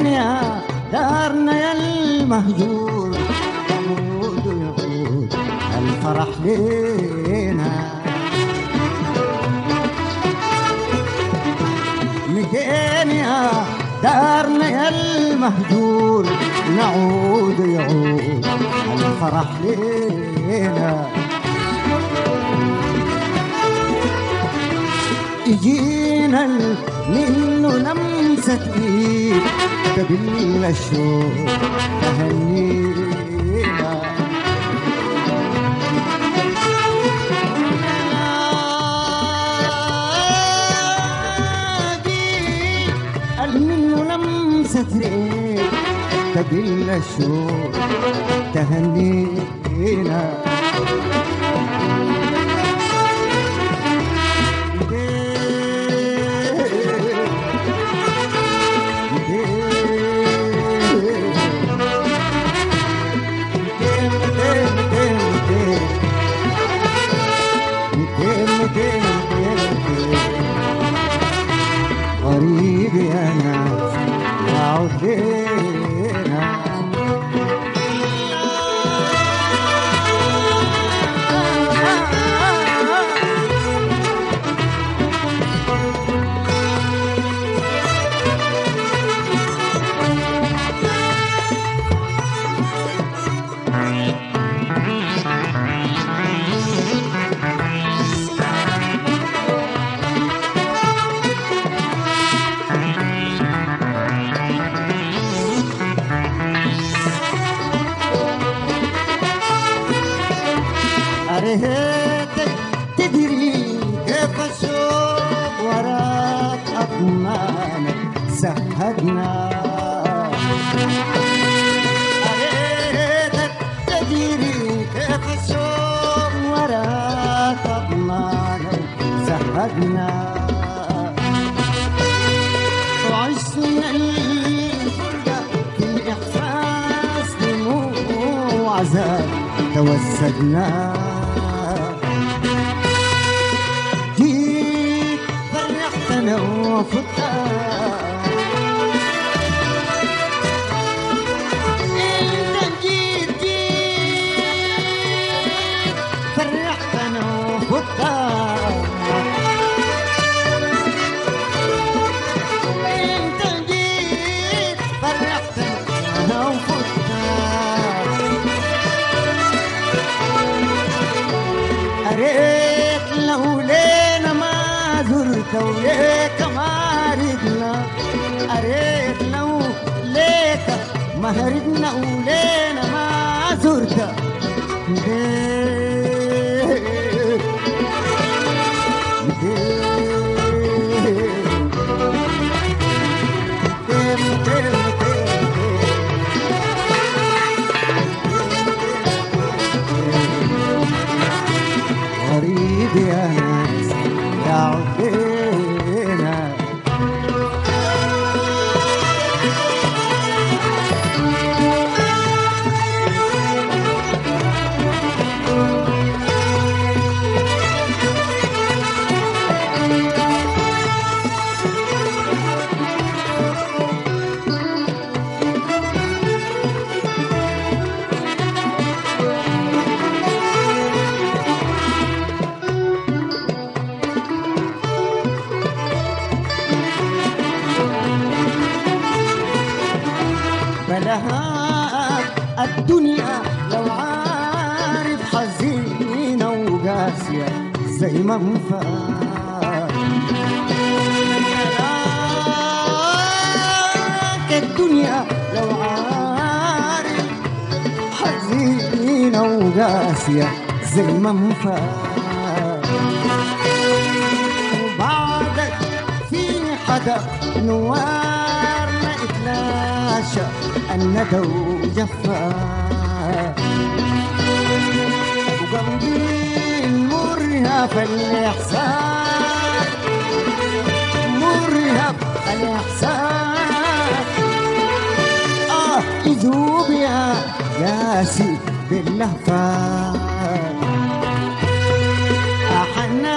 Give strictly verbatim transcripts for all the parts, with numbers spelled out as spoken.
وين يا دارنا يا المهجور، يعود يعود الفرح لينا. مكين يا دارنا يا المهجور، نعود يعود الفرح لينا. يجينا منه لمسة ايد قبل الشوق تهنينا. منه لمسة ايد قبل الشوق تهنينا. غريب يا ناس يعود لينا. أريتك تدري كيف الشوق وراك أطمانك سهدنا. أريتك تدري كيف الشوق وراك أطمانك سهدنا. وعشنا الفرقة في الإحساس دموع وعذاب توسدنا. جيت فرحتنا وفتنا. انت جيت جيت فرحتنا وفتنا. انت جيت فرحتنا وفتنا. أريت لو لينا ما زرت وليك ما ردنا. أريت لو ليك ما هردنا ولينا ما زرت. غريب يا ناس يعود لينا. بلها الدنيا لو عارف حزينة وقاسية زي ما انفاق. الدنيا لو عارف حزينة وقاسية زي ما انفاق. وبعدك في حدا نوار ما اتلاشى الندى وجفا. وقلبي مرهف الإحساس مرهف الإحساس. آه يذوب يا قاسي باللهفة. أحنى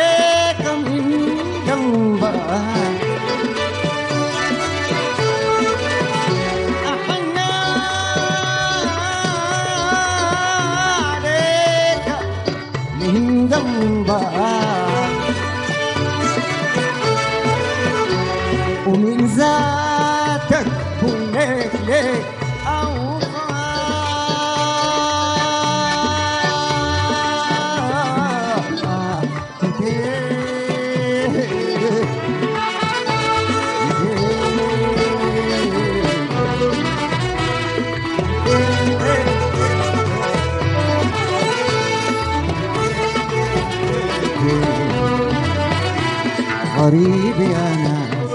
عليك من قلبك. ليك ليك غريب يا ناس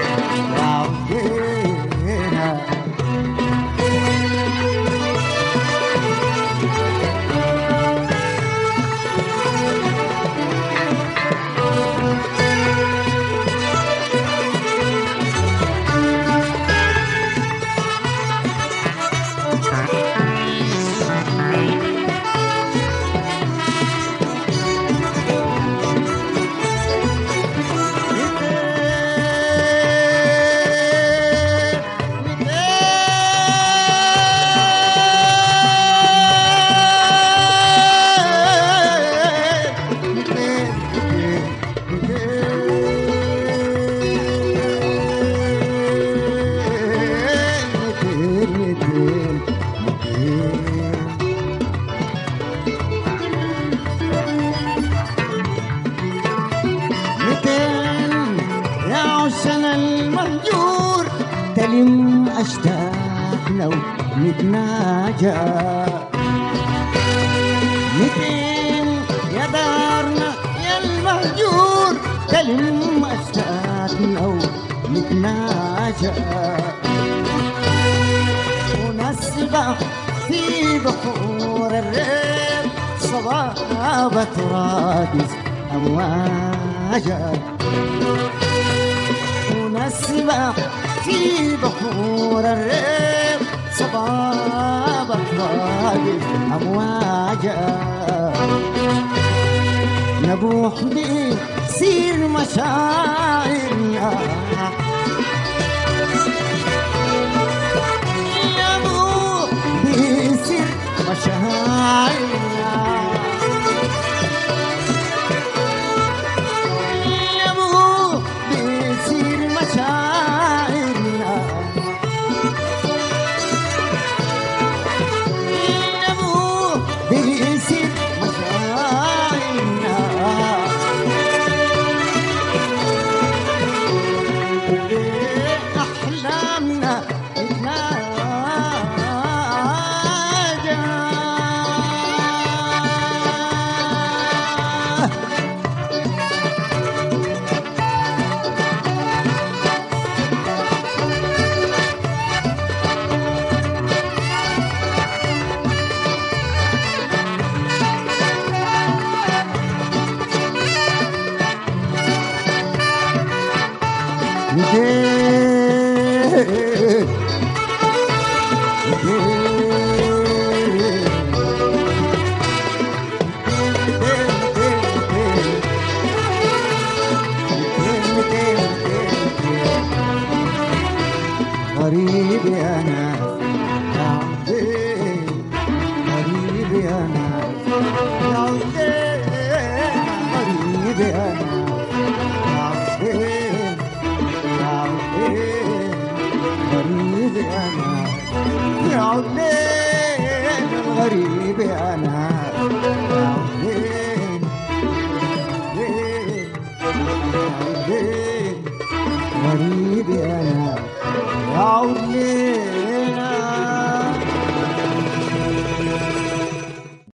وعودينا عشنا المهجور تلم أشتاقنا ونتناجى متين يا دارنا يا المهجور تلم أشتاقنا ونتناجى ونسبح في بحور الريب صبابة رادس أمواجا ونسبح في بحور الريب صبابة رادس أمواجا نبوح بسير مشاعرنا نبوح بسير مشاعرنا نبوح بسير مشاعرنا نبوح بسير مشاعرنا أحلامنا غريب يا ناس يا عودين غريب يا ناس يا عودين غريب يا ناس يا عودين يا عودين غريب يا ناس يا عودين غريب يا ناس يا عودين